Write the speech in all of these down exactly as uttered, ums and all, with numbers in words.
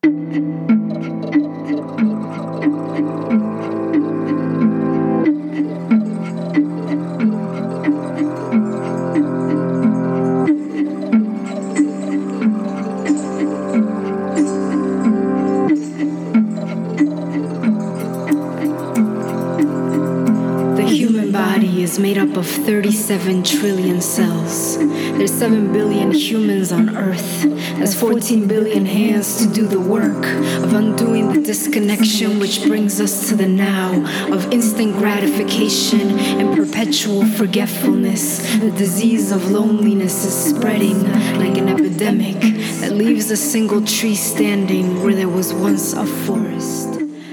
Made up of thirty-seven trillion cells. There's seven billion humans on Earth. There's fourteen billion hands to do the work of undoing the disconnection which brings us to the now, of instant gratification and perpetual forgetfulness. The disease of loneliness is spreading like an epidemic that leaves a single tree standing where there was once a forest.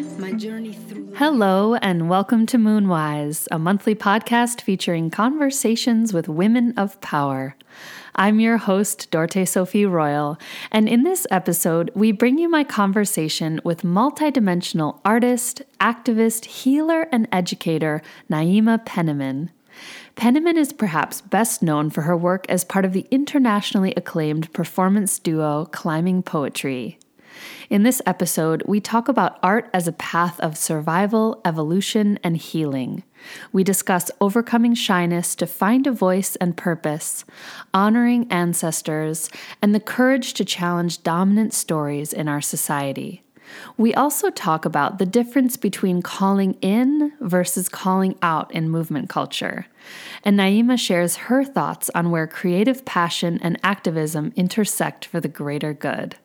Hello and welcome to Moonwise, a monthly podcast featuring conversations with women of power. I'm your host, Dorte Sophie Royal, and in this episode, we bring you my conversation with multidimensional artist, activist, healer, and educator, Naima Penniman. Penniman is perhaps best known for her work as part of the internationally acclaimed performance duo Climbing Poetry. In this episode, we talk about art as a path of survival, evolution, and healing. We discuss overcoming shyness to find a voice and purpose, honoring ancestors, and the courage to challenge dominant stories in our society. We also talk about the difference between calling in versus calling out in movement culture. And Naima shares her thoughts on where creative passion and activism intersect for the greater good.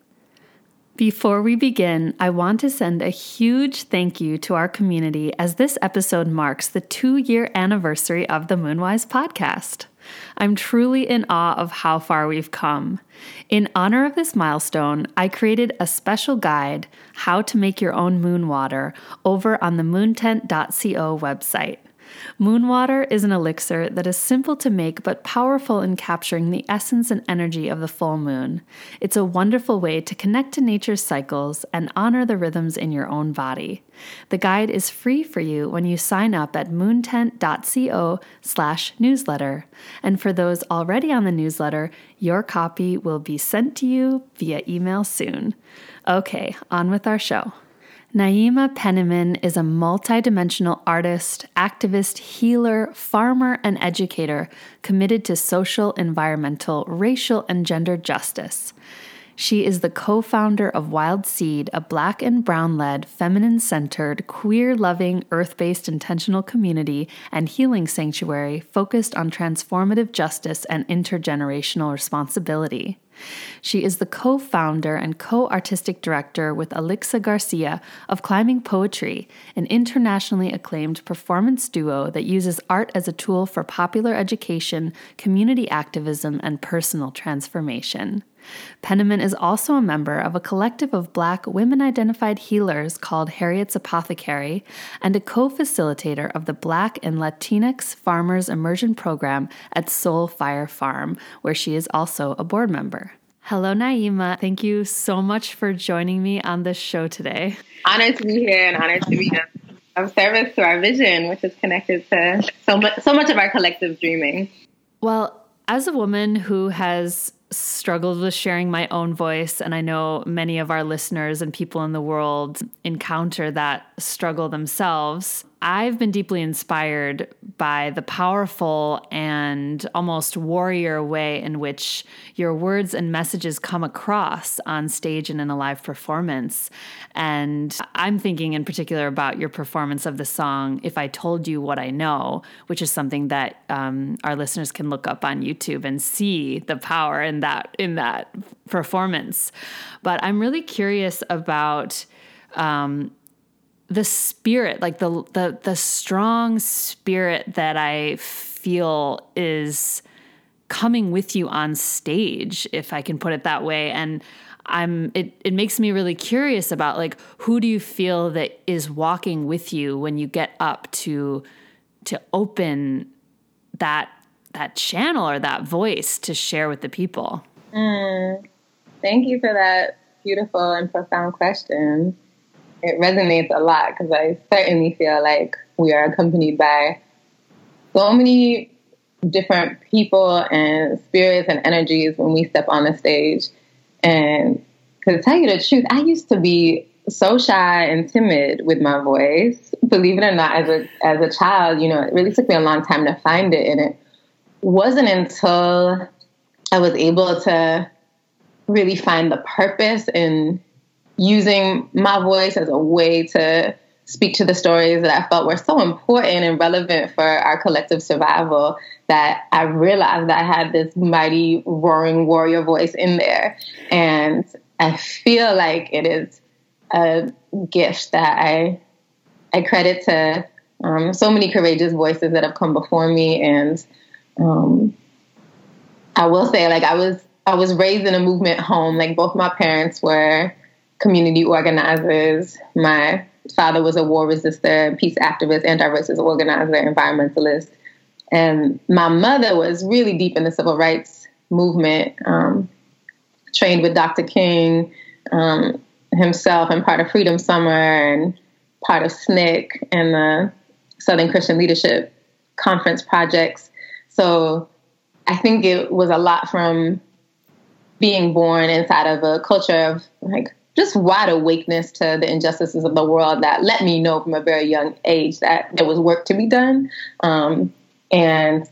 Before we begin, I want to send a huge thank you to our community as this episode marks the two-year anniversary of the Moonwise podcast. I'm truly in awe of how far we've come. In honor of this milestone, I created a special guide, How to Make Your Own Moon Water, over on the moontent dot co website. Moonwater is an elixir that is simple to make but powerful in capturing the essence and energy of the full moon. It's a wonderful way to connect to nature's cycles and honor the rhythms in your own body. The guide is free for you when you sign up at moontent dot co slash newsletter. And for those already on the newsletter, your copy will be sent to you via email soon. Okay, on with our show. Naima Penniman is a multidimensional artist, activist, healer, farmer, and educator committed to social, environmental, racial, and gender justice. She is the co-founder of Wild Seed, a Black and Brown-led, feminine-centered, queer-loving, earth-based intentional community and healing sanctuary focused on transformative justice and intergenerational responsibility. She is the co-founder and co-artistic director with Alixa Garcia of Climbing Poetry, an internationally acclaimed performance duo that uses art as a tool for popular education, community activism, and personal transformation. Penniman is also a member of a collective of Black women-identified healers called Harriet's Apothecary and a co-facilitator of the Black and Latinx Farmers Immersion Program at Soul Fire Farm, where she is also a board member. Hello, Naima. Thank you so much for joining me on this show today. Honored to be here and honored to be of service to our vision, which is connected to so much, so much of our collective dreaming. Well, as a woman who has struggled with sharing my own voice, and I know many of our listeners and people in the world encounter that struggle themselves, I've been deeply inspired by the powerful and almost warrior way in which your words and messages come across on stage and in a live performance. And I'm thinking in particular about your performance of the song, If I Told You What I Know, which is something that um, our listeners can look up on YouTube and see the power in that, in that performance. But I'm really curious about um, the spirit, like the, the the strong spirit that I feel is coming with you on stage, if I can put it that way. And I'm it, it makes me really curious about, like, who do you feel that is walking with you when you get up to to open that that channel or that voice to share with the people? Mm, thank you for that beautiful and profound question. It resonates a lot because I certainly feel like we are accompanied by so many different people and spirits and energies when we step on the stage. And to tell you the truth, I used to be so shy and timid with my voice. Believe it or not, as a as a child, you know, it really took me a long time to find it. And it wasn't until I was able to really find the purpose in using my voice as a way to speak to the stories that I felt were so important and relevant for our collective survival that I realized that I had this mighty roaring warrior voice in there. And I feel like it is a gift that I I credit to um, so many courageous voices that have come before me. And um, I will say, like, I was I was raised in a movement home. Like, both my parents were community organizers. My father was a war resistor, peace activist, anti-racist organizer, environmentalist. And my mother was really deep in the civil rights movement, um, trained with Doctor King um, himself and part of Freedom Summer and part of S N C C and the Southern Christian Leadership Conference projects. So I think it was a lot from being born inside of a culture of like just wide awakeness to the injustices of the world that let me know from a very young age that there was work to be done. Um, and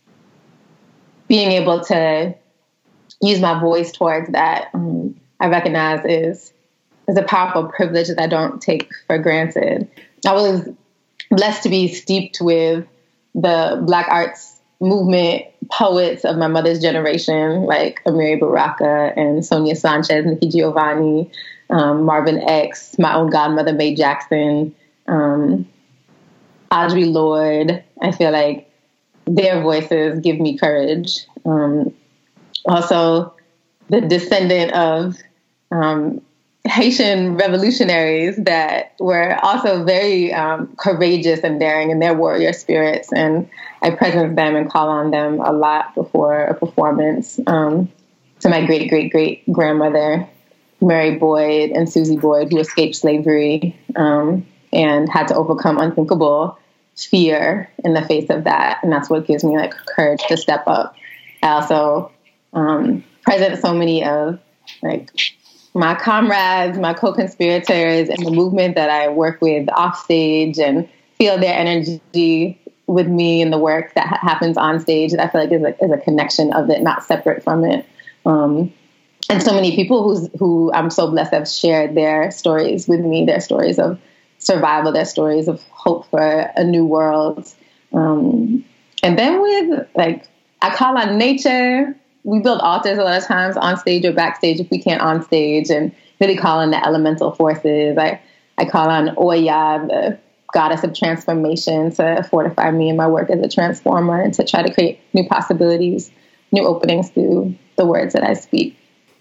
being able to use my voice towards that, um, I recognize is, is a powerful privilege that I don't take for granted. I was blessed to be steeped with the Black arts movement poets of my mother's generation, like Amiri Baraka and Sonia Sanchez, Nikki Giovanni, um, Marvin X, my own godmother, Mae Jackson, um, Audre Lorde. I feel like their voices give me courage. Um, also, the descendant of um, Haitian revolutionaries that were also very um, courageous and daring in their warrior spirits. And I presence them and call on them a lot before a performance. Um, to my great, great, great grandmother, Mary Boyd and Susie Boyd, who escaped slavery um, and had to overcome unthinkable fear in the face of that. And that's what gives me like courage to step up. I also um, present so many of like my comrades, my co-conspirators in the movement that I work with off stage and feel their energy with me in the work that ha- happens on stage. I feel like is a, is a connection of it, not separate from it. Um, and so many people who's, who I'm so blessed have shared their stories with me, their stories of survival, their stories of hope for a new world. Um, and then with like, I call on nature. We build altars a lot of times on stage or backstage if we can't on stage, and really call on the elemental forces. I, I call on Oya, the goddess of transformation, to fortify me in my work as a transformer and to try to create new possibilities, new openings through the words that I speak.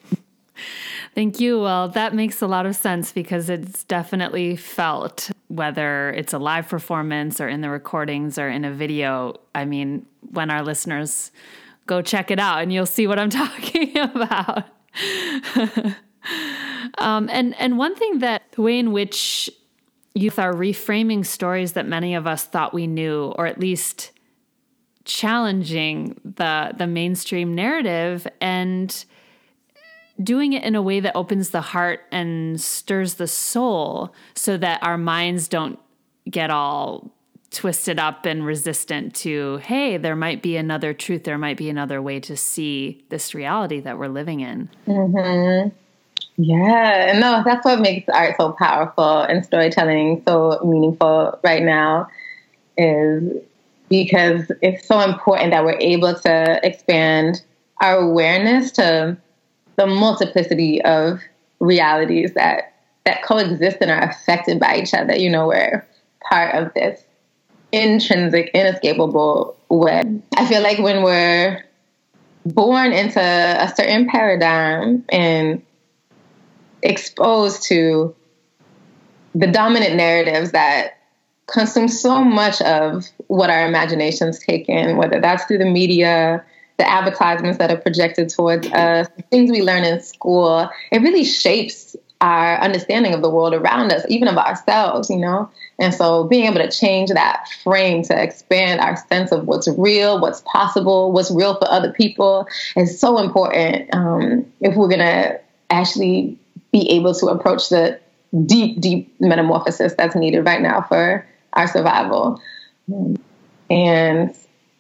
Thank you. Well, that makes a lot of sense because it's definitely felt, whether it's a live performance or in the recordings or in a video. I mean, when our listeners go check it out and you'll see what I'm talking about. um, and, and one thing that the way in which youth are reframing stories that many of us thought we knew, or at least challenging the, the mainstream narrative and doing it in a way that opens the heart and stirs the soul so that our minds don't get all twisted up and resistant to, hey, there might be another truth, there might be another way to see this reality that we're living in. Mm-hmm. Yeah, no, that's what makes art so powerful and storytelling so meaningful right now, is because it's so important that we're able to expand our awareness to the multiplicity of realities that, that coexist and are affected by each other. You know, we're part of this intrinsic, inescapable web. I feel like when we're born into a certain paradigm and exposed to the dominant narratives that consume so much of what our imaginations take in, whether that's through the media, the advertisements that are projected towards us, things we learn in school, it really shapes our understanding of the world around us, even of ourselves, you know? And so being able to change that frame to expand our sense of what's real, what's possible, what's real for other people is so important um, if we're going to actually be be able to approach the deep, deep metamorphosis that's needed right now for our survival. And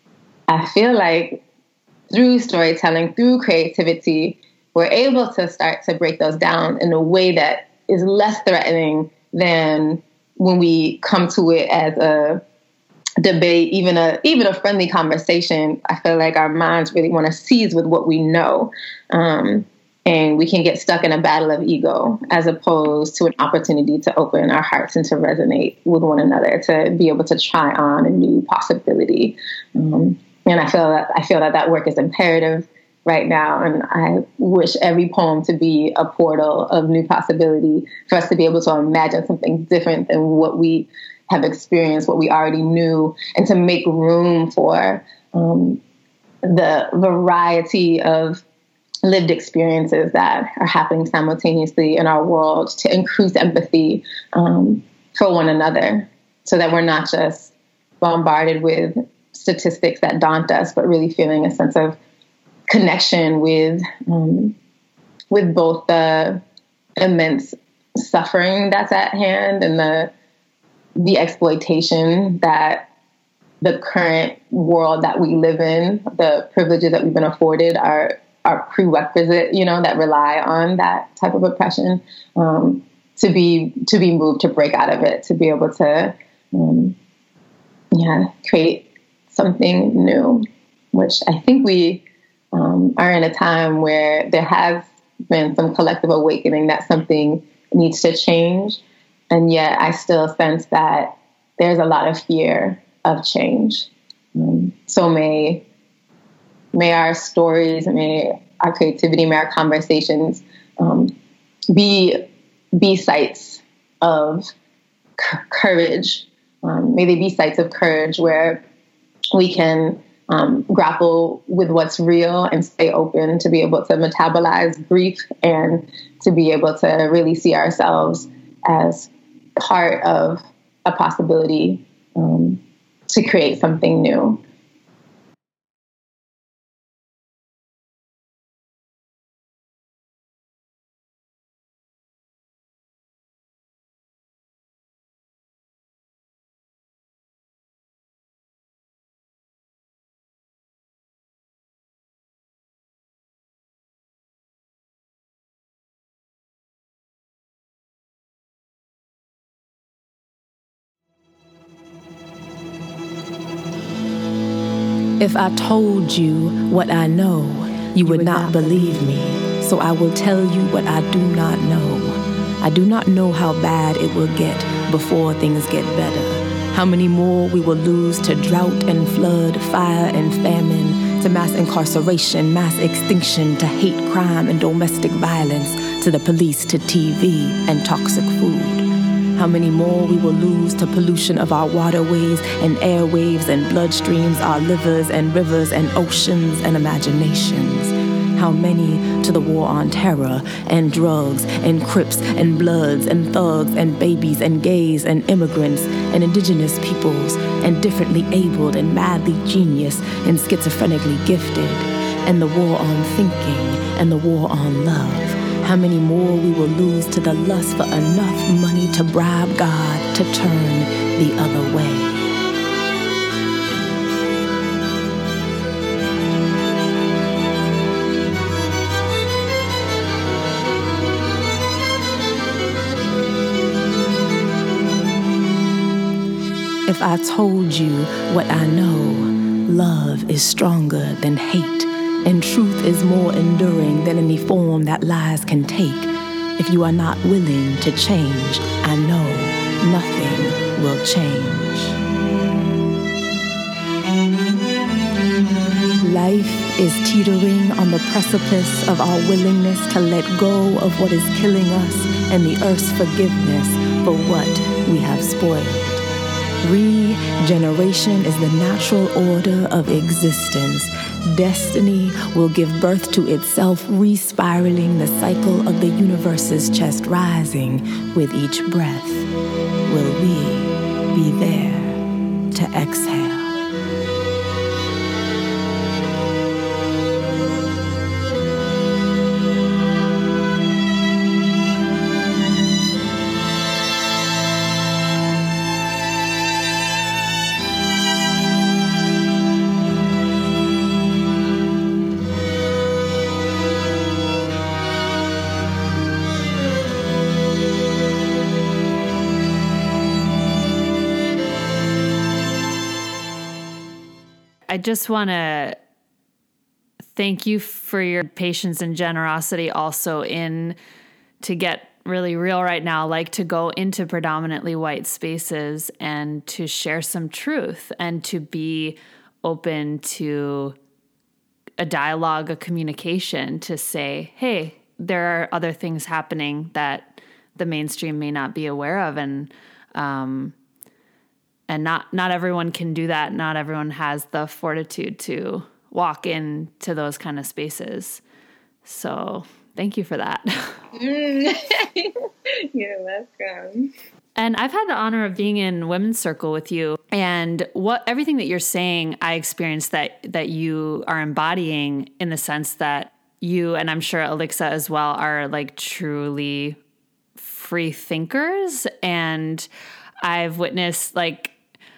I feel like through storytelling, through creativity, we're able to start to break those down in a way that is less threatening than when we come to it as a debate, even a even a friendly conversation. I feel like our minds really want to seize with what we know. Um, and we can get stuck in a battle of ego as opposed to an opportunity to open our hearts and to resonate with one another, to be able to try on a new possibility. Um, and I feel that I feel that that work is imperative right now. And I wish every poem to be a portal of new possibility for us to be able to imagine something different than what we have experienced, what we already knew, and to make room for um, the variety of lived experiences that are happening simultaneously in our world, to increase empathy um, for one another, so that we're not just bombarded with statistics that daunt us, but really feeling a sense of connection with um, with both the immense suffering that's at hand and the the exploitation that the current world that we live in, the privileges that we've been afforded are are prerequisite, you know, that rely on that type of oppression, um, to be to be moved to break out of it, to be able to, um, yeah, create something new, which I think we um, are in a time where there has been some collective awakening that something needs to change. And yet I still sense that there's a lot of fear of change. Um, so may may our stories, may our creativity, may our conversations um, be be sites of c- courage. Um, may they be sites of courage where we can um, grapple with what's real and stay open to be able to metabolize grief and to be able to really see ourselves as part of a possibility um, to create something new. If I told you what I know, you would not believe me. So I will tell you what I do not know. I do not know how bad it will get before things get better. How many more we will lose to drought and flood, fire and famine, to mass incarceration, mass extinction, to hate crime and domestic violence, to the police, to T V and toxic food. How many more we will lose to pollution of our waterways and airwaves and bloodstreams, our livers and rivers and oceans and imaginations. How many to the war on terror and drugs and Crips and Bloods and thugs and babies and gays and immigrants and indigenous peoples and differently abled and madly genius and schizophrenically gifted, and the war on thinking and the war on love. How many more we will lose to the lust for enough money to bribe God to turn the other way. If I told you what I know, love is stronger than hate. And truth is more enduring than any form that lies can take. If you are not willing to change, I know nothing will change. Life is teetering on the precipice of our willingness to let go of what is killing us and the earth's forgiveness for what we have spoiled. Regeneration is the natural order of existence. Destiny will give birth to itself, re-spiraling the cycle of the universe's chest rising with each breath. Will we be there to exhale? I just want to thank you for your patience and generosity also in to get really real right now, like to go into predominantly white spaces and to share some truth and to be open to a dialogue, a communication, to say, hey, there are other things happening that the mainstream may not be aware of. And, um, and not, not everyone can do that. Not everyone has the fortitude to walk into those kind of spaces. So thank you for that. Mm. You're welcome. And I've had the honor of being in Women's Circle with you, and what everything that you're saying, I experienced that that you are embodying, in the sense that you, and I'm sure Alixa as well, are like truly free thinkers. And I've witnessed like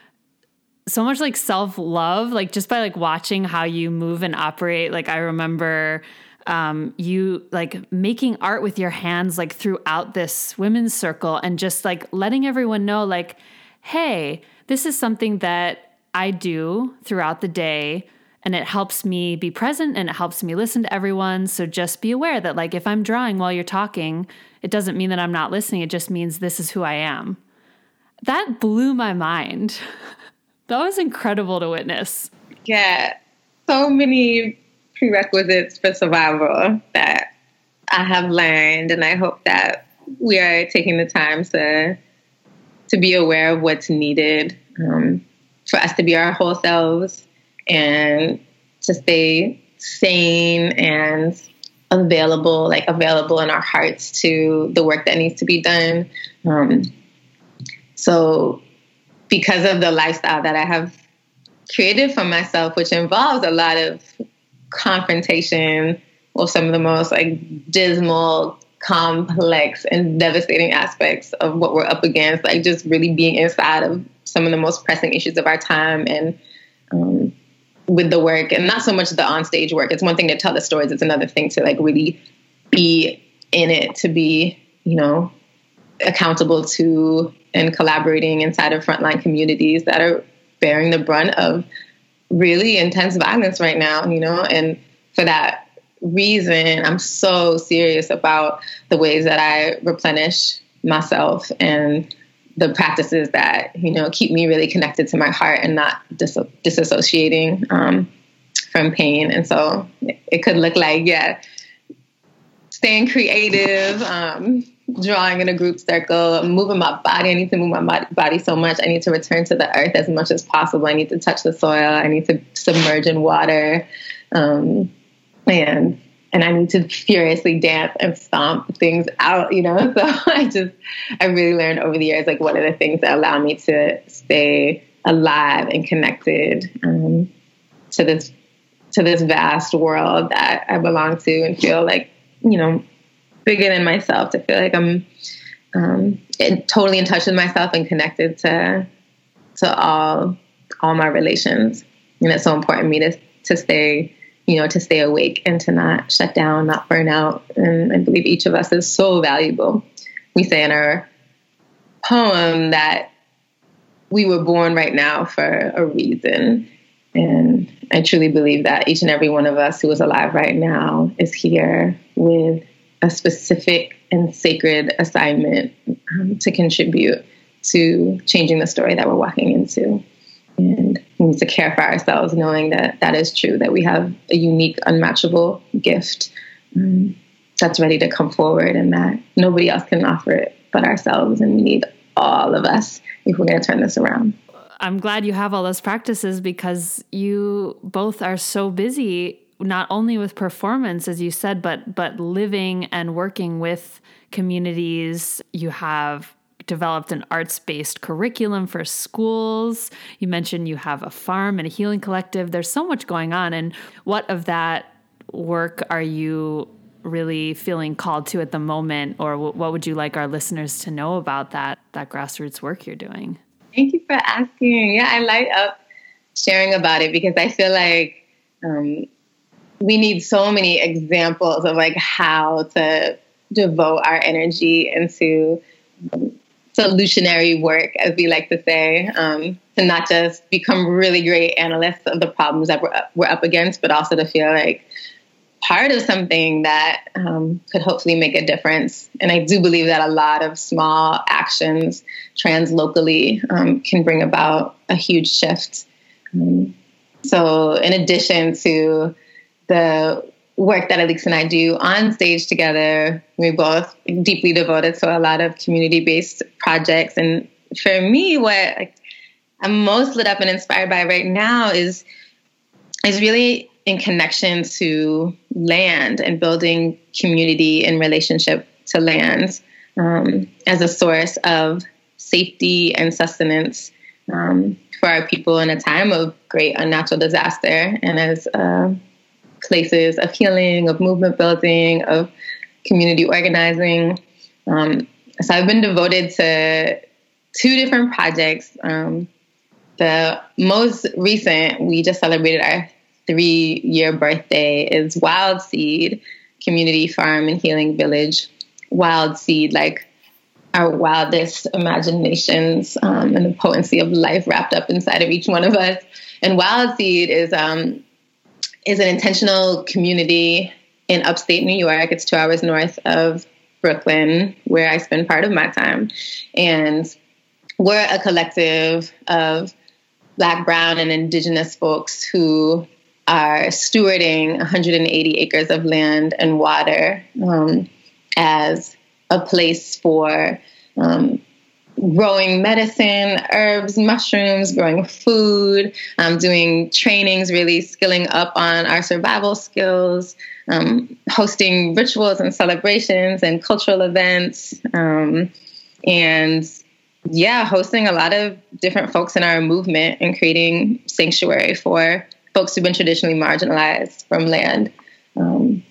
so much like self-love, like just by like watching how you move and operate. Like I remember um, you like making art with your hands, like throughout this Women's Circle, and just like letting everyone know like, hey, this is something that I do throughout the day, and it helps me be present and it helps me listen to everyone. So just be aware that like, if I'm drawing while you're talking, it doesn't mean that I'm not listening. It just means this is who I am. That blew my mind. That was incredible to witness. Yeah, so many prerequisites for survival that I have learned, and I hope that we are taking the time to to be aware of what's needed um, for us to be our whole selves and to stay sane and available, like available in our hearts to the work that needs to be done. Um, so because of the lifestyle that I have created for myself, which involves a lot of confrontation with some of the most like dismal, complex, and devastating aspects of what we're up against, like just really being inside of some of the most pressing issues of our time, and um, with the work, and not so much the onstage work. It's one thing to tell the stories. It's another thing to like really be in it, to be, you know, accountable to and collaborating inside of frontline communities that are bearing the brunt of really intense violence right now, you know, and for that reason, I'm so serious about the ways that I replenish myself and the practices that, you know, keep me really connected to my heart and not dis- disassociating um, from pain. And so it could look like, yeah, staying creative, um, drawing in a group circle, moving my body. I need to move my body so much. I need to return to the earth as much as possible. I need to touch the soil. I need to submerge in water. Um, and and I need to furiously dance and stomp things out, you know? So I just, I really learned over the years, like, what are the things that allow me to stay alive and connected um, to this, to this vast world that I belong to, and feel like, you know, bigger than myself, to feel like I'm um, in, totally in touch with myself and connected to, to all, all my relations. And it's so important to me to, to stay, you know, to stay awake and to not shut down, not burn out. And I believe each of us is so valuable. We say in our poem that we were born right now for a reason. And I truly believe that each and every one of us who is alive right now is here with a specific and sacred assignment um, to contribute to changing the story that we're walking into. And we need to care for ourselves, knowing that that is true, that we have a unique, unmatchable gift um, that's ready to come forward, and that nobody else can offer it but ourselves. And we need all of us if we're going to turn this around. I'm glad you have all those practices, because you both are so busy, not only with performance, as you said, but but living and working with communities. You have developed an arts-based curriculum for schools. You mentioned you have a farm and a healing collective. There's so much going on. And what of that work are you really feeling called to at the moment? Or w- what would you like our listeners to know about that, that grassroots work you're doing? Thank you for asking. Yeah, I light up sharing about it, because I feel like um, we need so many examples of like how to devote our energy into um, solutionary work, as we like to say, um, to to not just become really great analysts of the problems that we're up, we're up against, but also to feel like part of something that um, could hopefully make a difference. And I do believe that a lot of small actions translocally um, can bring about a huge shift. Um, so in addition to the work that Alix and I do on stage together, we're both deeply devoted to a lot of community-based projects. And for me, what like, I'm most lit up and inspired by right now is is really in connection to land and building community in relationship to land um, as a source of safety and sustenance um, for our people in a time of great unnatural disaster, and as uh, places of healing, of movement building, of community organizing. Um, so I've been devoted to two different projects. Um, the most recent, we just celebrated our three-year birthday, is Wild Seed Community Farm and Healing Village. Wild Seed, like our wildest imaginations um, and the potency of life wrapped up inside of each one of us. And Wild Seed is um, is an intentional community in upstate New York. It's two hours north of Brooklyn, where I spend part of my time. And we're a collective of Black, Brown, and Indigenous folks who are stewarding one hundred eighty acres of land and water um, as a place for um, growing medicine, herbs, mushrooms, growing food, um, doing trainings, really skilling up on our survival skills, um, hosting rituals and celebrations and cultural events, um, and yeah, hosting a lot of different folks in our movement and creating sanctuary for folks who've been traditionally marginalized from land. Um,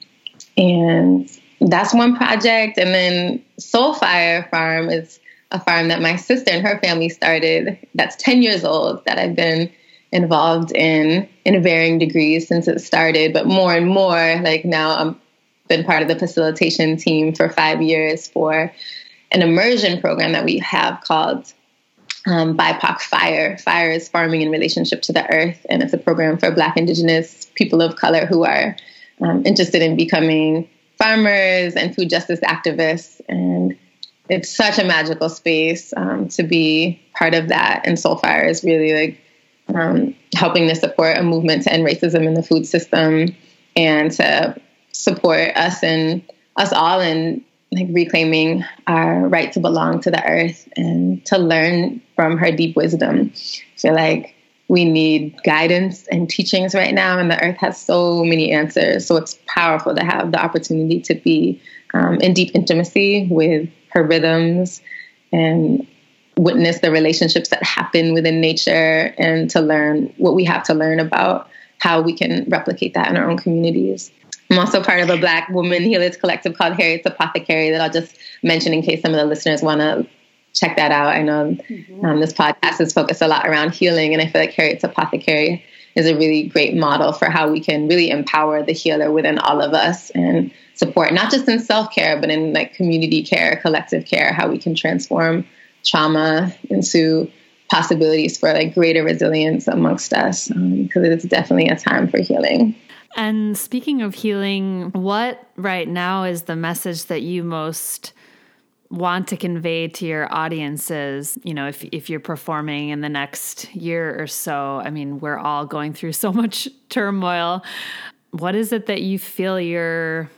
and that's one project. And then Soulfire Farm is a farm that my sister and her family started that's ten years old, that I've been involved in in varying degrees since it started, but more and more, like now I've been part of the facilitation team for five years for an immersion program that we have called um, B I P O C Fire. Fire is farming in relationship to the earth, and it's a program for Black, Indigenous, people of color who are um, interested in becoming farmers and food justice activists. And it's such a magical space um, to be part of that. And Soulfire is really like um, helping to support a movement to end racism in the food system and to support us and us all in like reclaiming our right to belong to the earth and to learn from her deep wisdom. I feel like we need guidance and teachings right now, and the earth has so many answers. So it's powerful to have the opportunity to be um, in deep intimacy with her rhythms and witness the relationships that happen within nature, and to learn what we have to learn about how we can replicate that in our own communities. I'm also part of a Black woman healers collective called Harriet's Apothecary that I'll just mention in case some of the listeners want to check that out. I know mm-hmm. um, this podcast is focused a lot around healing, and I feel like Harriet's Apothecary is a really great model for how we can really empower the healer within all of us and support, not just in self-care, but in like community care, collective care, how we can transform trauma into possibilities for like greater resilience amongst us, because um, it's definitely a time for healing. And speaking of healing, what right now is the message that you most want to convey to your audiences? You know, if if you're performing in the next year or so, I mean, we're all going through so much turmoil. What is it that you feel you're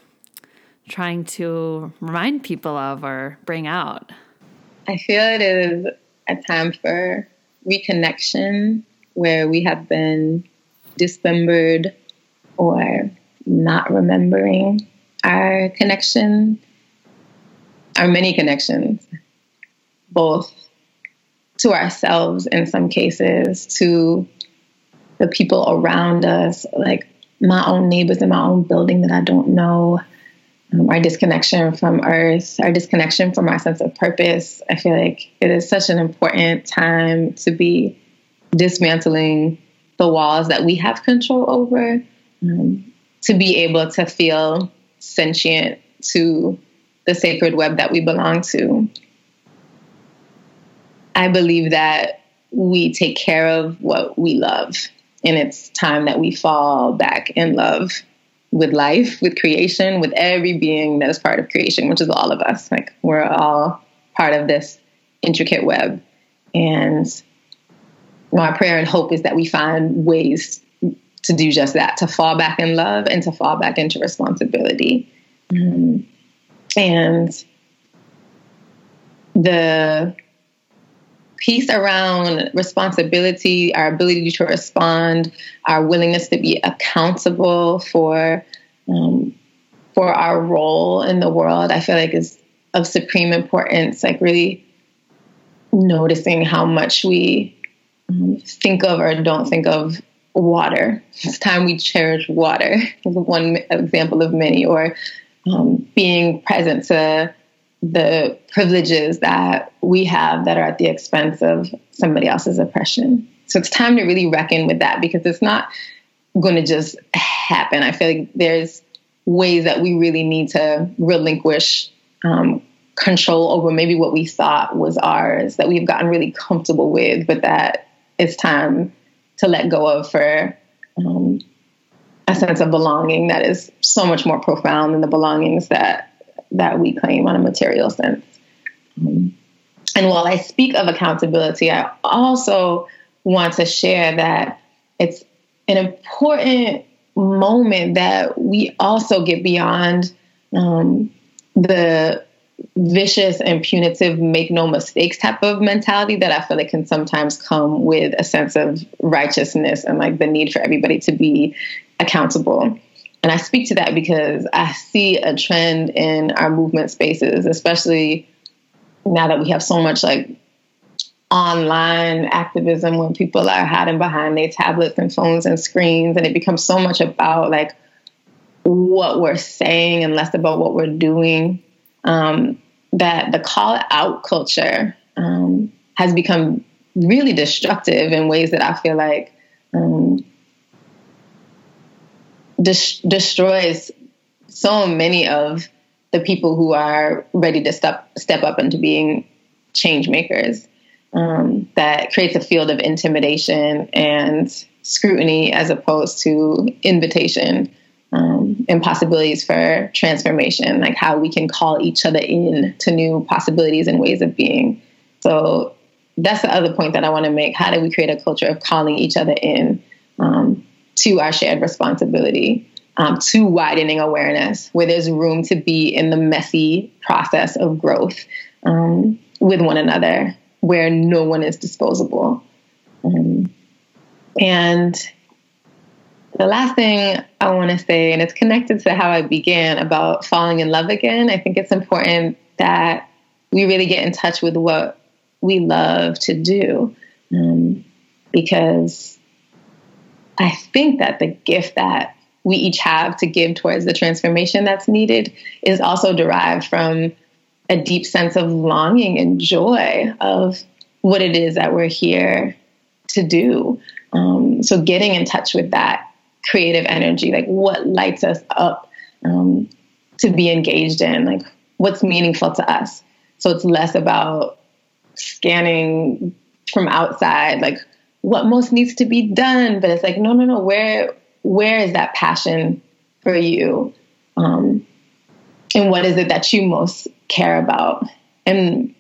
trying to remind people of or bring out? I feel it is a time for reconnection where we have been dismembered or not remembering our connection, our many connections, both to ourselves in some cases, to the people around us, like my own neighbors in my own building that I don't know, um, our disconnection from earth, our disconnection from our sense of purpose. I feel like it is such an important time to be dismantling the walls that we have control over, um, to be able to feel sentient to the sacred web that we belong to. I believe that we take care of what we love. And it's time that we fall back in love with life, with creation, with every being that is part of creation, which is all of us. Like, we're all part of this intricate web. And my prayer and hope is that we find ways to do just that, to fall back in love and to fall back into responsibility. Um, and the piece around responsibility, our ability to respond, our willingness to be accountable for um, for our role in the world, I feel like is of supreme importance. Like, really noticing how much we um, think of or don't think of water. It's time we cherish water. One example of many. Or um, being present to the privileges that we have that are at the expense of somebody else's oppression. So it's time to really reckon with that, because it's not going to just happen. I feel like there's ways that we really need to relinquish um, control over maybe what we thought was ours, that we've gotten really comfortable with, but that it's time to let go of for um, a sense of belonging that is so much more profound than the belongings that that we claim on a material sense. Um, and while I speak of accountability, I also want to share that it's an important moment that we also get beyond um, the vicious and punitive, make no mistakes type of mentality that I feel like can sometimes come with a sense of righteousness and like the need for everybody to be accountable. And I speak to that because I see a trend in our movement spaces, especially now that we have so much like online activism, when people are hiding behind their tablets and phones and screens, and it becomes so much about like what we're saying and less about what we're doing, um, that the call out culture um, has become really destructive in ways that I feel like um, Des- destroys so many of the people who are ready to step step up into being change makers. Um, that creates a field of intimidation and scrutiny as opposed to invitation um, and possibilities for transformation, like how we can call each other in to new possibilities and ways of being. So that's the other point that I want to make. How do we create a culture of calling each other in Um, to our shared responsibility, um, to widening awareness, where there's room to be in the messy process of growth um, with one another, where no one is disposable. Um, and the last thing I want to say, and it's connected to how I began about falling in love again, I think it's important that we really get in touch with what we love to do, um, because I think that the gift that we each have to give towards the transformation that's needed is also derived from a deep sense of longing and joy of what it is that we're here to do. Um, so getting in touch with that creative energy, like what lights us up um, to be engaged in, like what's meaningful to us. So it's less about scanning from outside, like what most needs to be done, but it's like, no, no, no, where, where is that passion for you? Um, and what is it that you most care about? And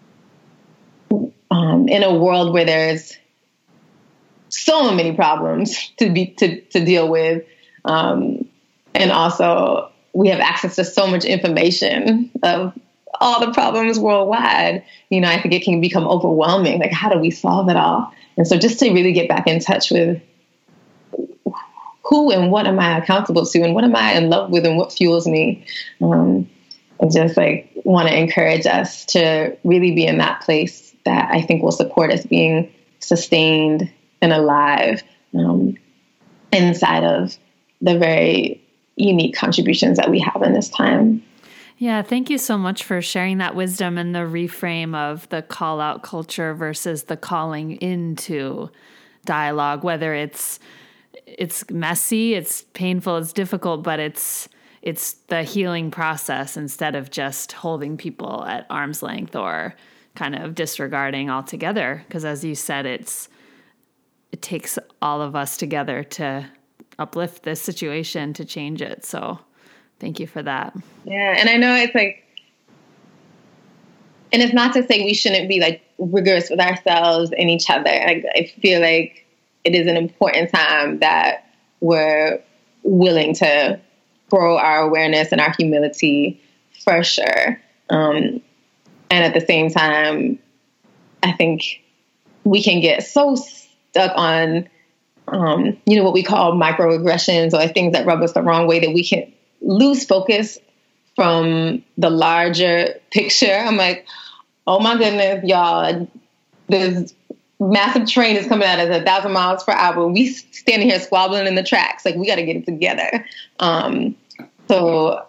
um, in a world where there's so many problems to be, to, to deal with, um, and also we have access to so much information of all the problems worldwide, you know, I think it can become overwhelming. Like, how do we solve it all? And so just to really get back in touch with who and what am I accountable to, and what am I in love with, and what fuels me, um, and just like want to encourage us to really be in that place that I think will support us being sustained and alive um, inside of the very unique contributions that we have in this time. Yeah, thank you so much for sharing that wisdom and the reframe of the call out culture versus the calling into dialogue, whether it's it's messy, it's painful, it's difficult, but it's it's the healing process instead of just holding people at arm's length or kind of disregarding altogether. Because as you said, it's it takes all of us together to uplift this situation, to change it. So thank you for that. Yeah. And I know it's like, and it's not to say we shouldn't be like rigorous with ourselves and each other. I, I feel like it is an important time that we're willing to grow our awareness and our humility for sure. Um, and at the same time, I think we can get so stuck on, um, you know, what we call microaggressions or things that rub us the wrong way that we can lose focus from the larger picture. I'm like, oh my goodness, y'all, this massive train is coming at us at a thousand miles per hour. We standing here squabbling in the tracks. Like, we got to get it together. Um, so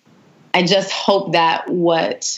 I just hope that what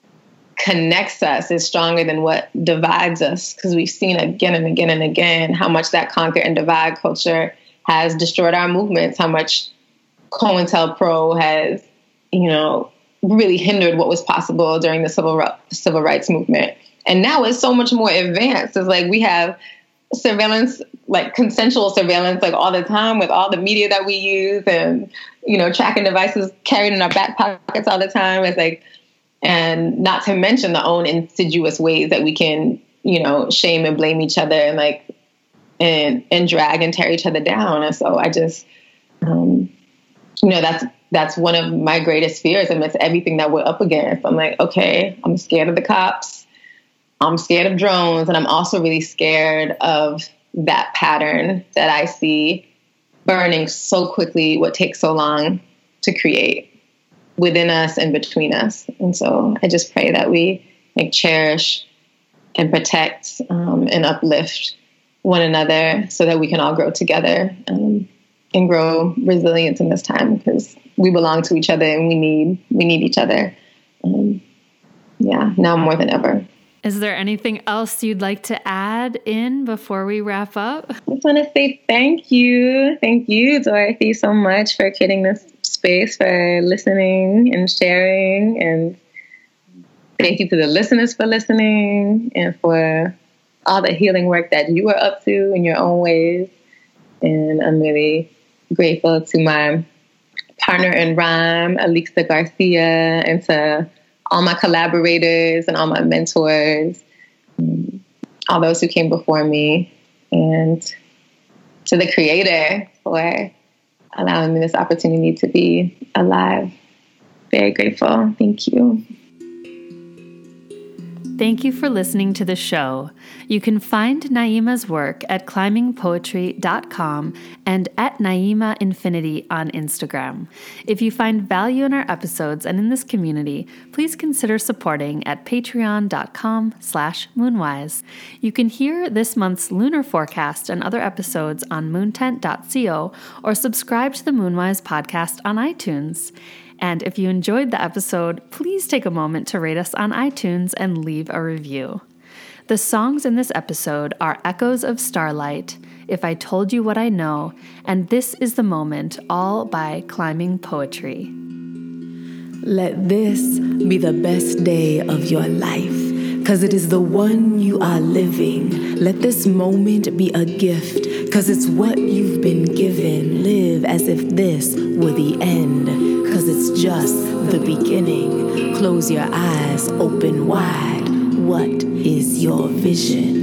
connects us is stronger than what divides us, because we've seen again and again and again how much that conquer and divide culture has destroyed our movements, how much COINTELPRO has, you know, really hindered what was possible during the civil civil rights movement. And now it's so much more advanced. It's like we have surveillance, like consensual surveillance, like all the time with all the media that we use and, you know, tracking devices carried in our back pockets all the time. It's like, and not to mention the own insidious ways that we can, you know, shame and blame each other and like, and, and drag and tear each other down. And so I just, um, you know, that's, that's one of my greatest fears amidst everything that we're up against. I'm like, okay, I'm scared of the cops. I'm scared of drones. And I'm also really scared of that pattern that I see burning so quickly what takes so long to create within us and between us. And so I just pray that we like cherish and protect um, and uplift one another so that we can all grow together um, and grow resilience in this time, because we belong to each other and we need we need each other. Um, yeah, now more than ever. Is there anything else you'd like to add in before we wrap up? I just want to say thank you. Thank you, Dorothy, so much for creating this space, for listening and sharing. And thank you to the listeners for listening and for all the healing work that you are up to in your own ways. And I'm really grateful to my partner in rhyme, Alicia Garcia, and to all my collaborators and all my mentors, all those who came before me, and to the Creator for allowing me this opportunity to be alive. Very grateful. Thank you. Thank you for listening to the show. You can find Naima's work at climbing poetry dot com and at Naima Infinity on Instagram. If you find value in our episodes and in this community, please consider supporting at patreon dot com slash moonwise. You can hear this month's lunar forecast and other episodes on moontent dot co or subscribe to the Moonwise podcast on iTunes. And if you enjoyed the episode, please take a moment to rate us on iTunes and leave a review. The songs in this episode are Echoes of Starlight, If I Told You What I Know, and This Is the Moment, all by Climbing Poetry. Let this be the best day of your life, 'cause it is the one you are living. Let this moment be a gift, 'cause it's what you've been given. Live as if this were the end, 'cause it's just the beginning. Close your eyes, open wide. What is your vision?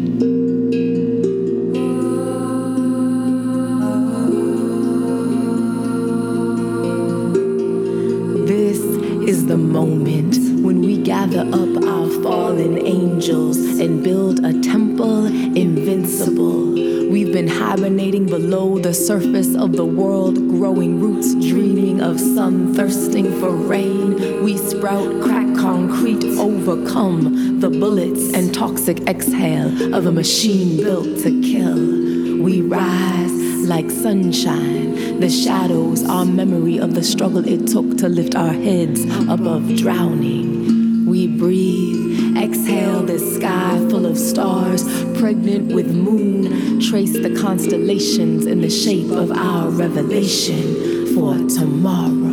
This is the moment when we gather up our fallen angels and build a temple invincible. We've been hibernating below the surface of the world, growing roots, dreaming of sun, thirsting for rain. We sprout crack concrete, overcome the bullets and toxic exhale of a machine built to kill. We rise like sunshine, the shadows, our memory of the struggle it took to lift our heads above drowning. We breathe, exhale the sky full of stars, pregnant with moon, trace the constellations in the shape of our revelation for tomorrow.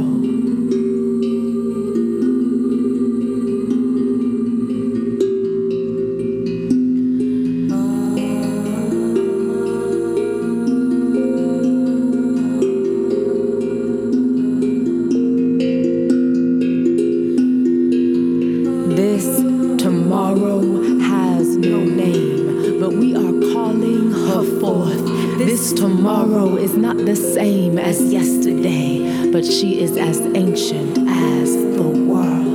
tomorrow is not the same as yesterday, but she is as ancient as the world.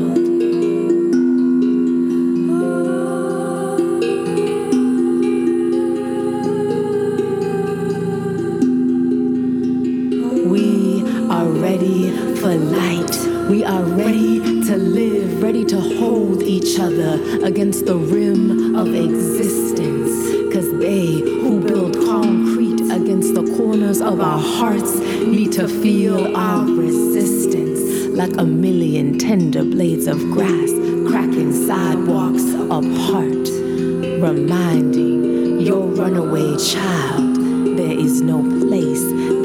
We are ready for light. We are ready to live, ready to hold each other against the rim of existence. Cause they who build concrete against the corners of our hearts need to feel our resistance like a million tender blades of grass cracking sidewalks apart, reminding your runaway child there is no place